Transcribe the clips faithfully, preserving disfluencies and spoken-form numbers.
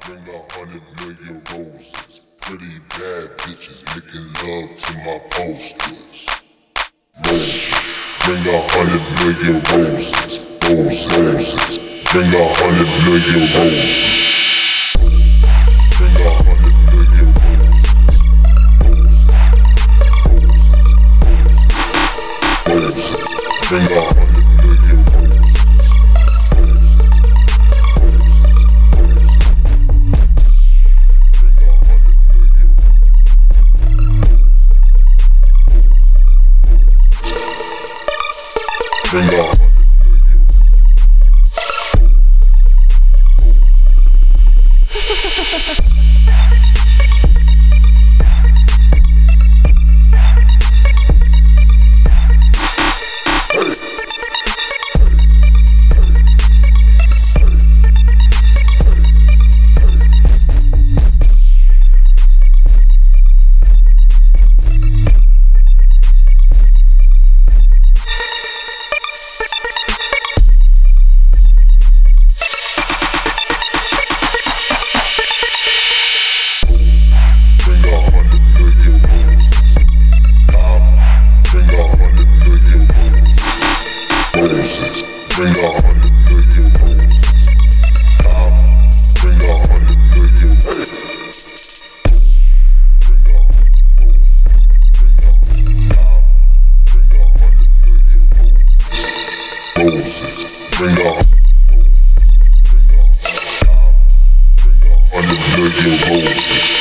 bring a hundred million roses. Pretty bad bitches making love to my posters. Roses, bring a hundred million roses. Roses, roses, bring a hundred million roses. Bring a hundred million roses. Roses, roses, roses, bring a hundred million roses. Bring on. Roses, bring a hundred million roses. Come, bring a hundred million roses. Bring a roses, bring a come, bring a hundred million roses. Roses, bring a roses, bring a come, bring a hundred million roses.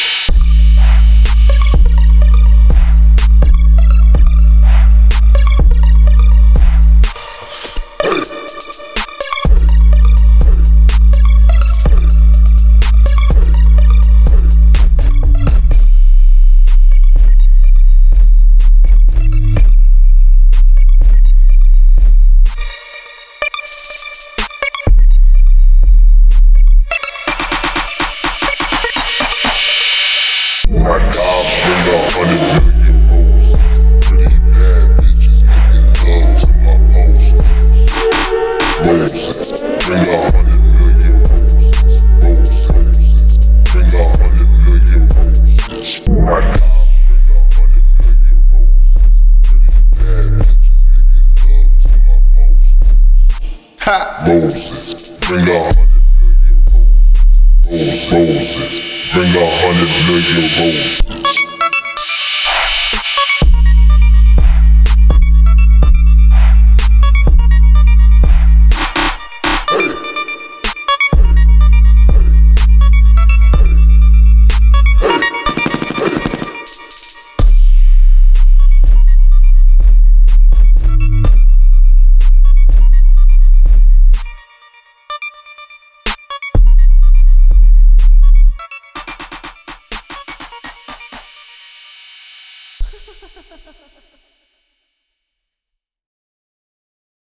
My God, bring a hundred million roses. Pretty bad bitches making love to my posters. Roses, bring a hundred million roses. Roses, bring a hundred million roses. My God, bring a hundred million roses. Pretty bad bitches making love to my posters. Ha! Roses, bring a hundred million roses. Roses, bring a hundred million roses. Ha ha ha ha ha.